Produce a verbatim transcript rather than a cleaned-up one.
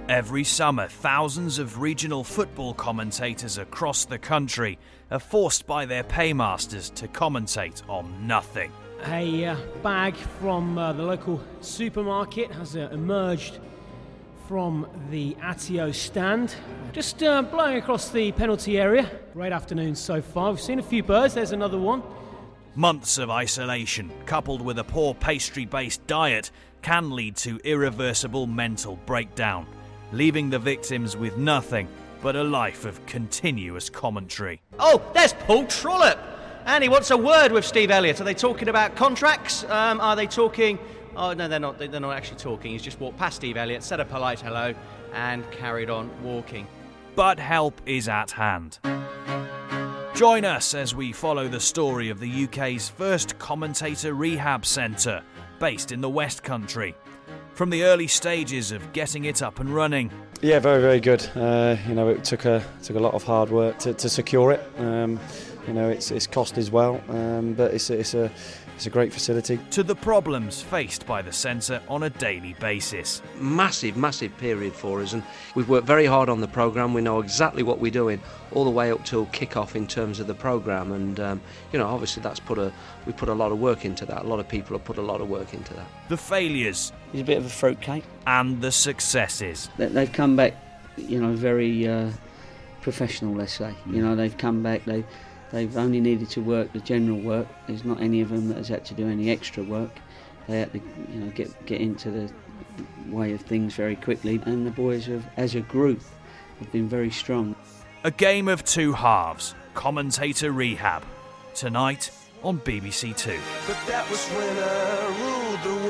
Every summer, thousands of regional football commentators across the country are forced by their paymasters to commentate on nothing. A uh, bag from uh, the local supermarket has uh, emerged from the Atio stand, just uh, blowing across the penalty area. Great afternoon so far. We've seen a few birds. There's another one. Months of isolation, coupled with a poor pastry-based diet, can lead to irreversible mental breakdown, leaving the victims with nothing but a life of continuous commentary. Oh, there's Paul Trollope, and he wants a word with Steve Elliott. Are they talking about contracts? Um, are they talking? Oh no, they're not. They're not actually talking. He's just walked past Steve Elliott, said a polite hello, and carried on walking. But help is at hand. Join us as we follow the story of the U K's first commentator rehab centre, based in the West Country. From the early stages of getting it up and running. Yeah, very, very good. Uh, you know, it took a took a lot of hard work to, to secure it. Um, you know, it's it's cost as well, um, but it's it's a it's a great facility. To the problems faced by the centre on a daily basis. Massive, massive period for us, and we've worked very hard on the programme. We know exactly what we're doing all the way up till kick-off in terms of the programme, and um, you know, obviously that's put a we put a lot of work into that. A lot of people have put a lot of work into that. The failures. He's a bit of a fruitcake. And the successes. They've come back, you know, very uh, professional, let's say. You know, they've come back, they, they've only needed to work the general work. There's not any of them that has had to do any extra work. They had to, you know, get, get into the way of things very quickly. And the boys, have, as a group, have been very strong. A game of two halves. Commentator rehab. Tonight on B B C Two. But that was when I ruled the